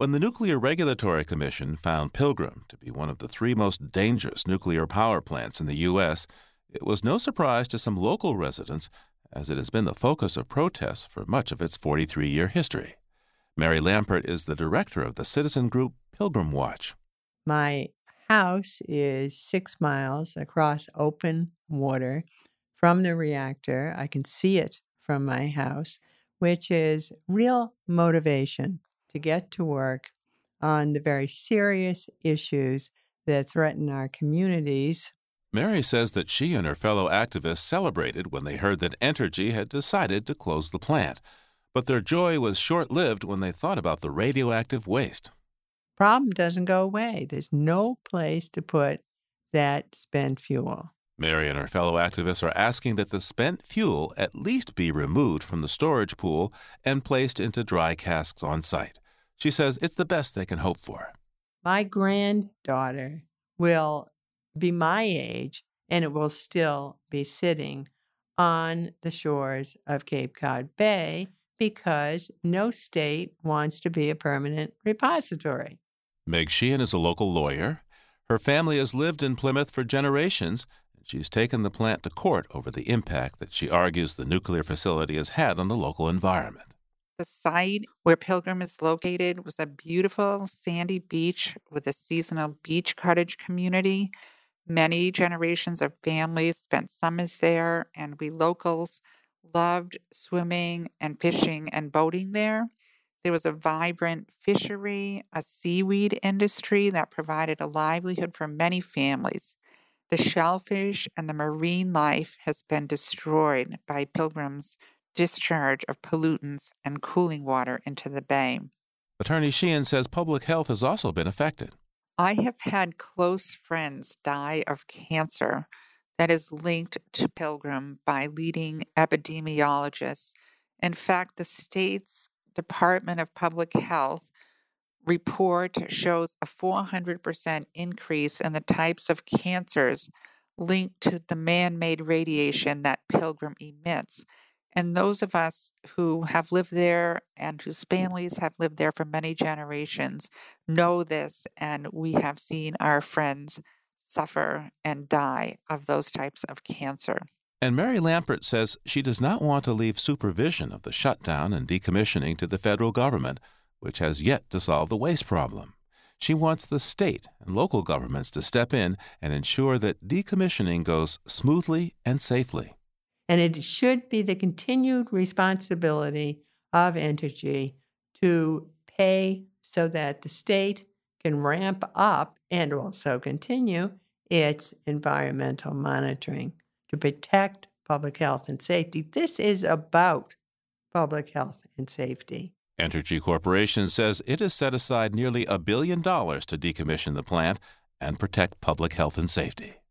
When the Nuclear Regulatory Commission found Pilgrim to be one of the three most dangerous nuclear power plants in the U.S., it was no surprise to some local residents, as it has been the focus of protests for much of its 43-year history. Mary Lampert is the director of the citizen group Pilgrim Watch. My house is 6 miles across open water from the reactor. I can see it from my house, which is real motivation to get to work on the very serious issues that threaten our communities. Mary says that she and her fellow activists celebrated when they heard that Entergy had decided to close the plant. But their joy was short-lived when they thought about the radioactive waste. Problem doesn't go away. There's no place to put that spent fuel. Mary and her fellow activists are asking that the spent fuel at least be removed from the storage pool and placed into dry casks on site. She says it's the best they can hope for. My granddaughter will be my age, and it will still be sitting on the shores of Cape Cod Bay because no state wants to be a permanent repository. Meg Sheehan is a local lawyer. Her family has lived in Plymouth for generations. She's taken the plant to court over the impact that she argues the nuclear facility has had on the local environment. The site where Pilgrim is located was a beautiful sandy beach with a seasonal beach cottage community. Many generations of families spent summers there, and we locals loved swimming and fishing and boating there. There was a vibrant fishery, a seaweed industry that provided a livelihood for many families. The shellfish and the marine life has been destroyed by Pilgrim's discharge of pollutants and cooling water into the bay. Attorney Sheehan says public health has also been affected. I have had close friends die of cancer that is linked to Pilgrim by leading epidemiologists. In fact, the state's Department of Public Health report shows a 400% increase in the types of cancers linked to the man-made radiation that Pilgrim emits. And those of us who have lived there and whose families have lived there for many generations know this, and we have seen our friends suffer and die of those types of cancer. And Mary Lampert says she does not want to leave supervision of the shutdown and decommissioning to the federal government, which has yet to solve the waste problem. She wants the state and local governments to step in and ensure that decommissioning goes smoothly and safely. And it should be the continued responsibility of Entergy to pay so that the state can ramp up and also continue its environmental monitoring to protect public health and safety. This is about public health and safety. Entergy Corporation says it has set aside nearly $1 billion to decommission the plant and protect public health and safety.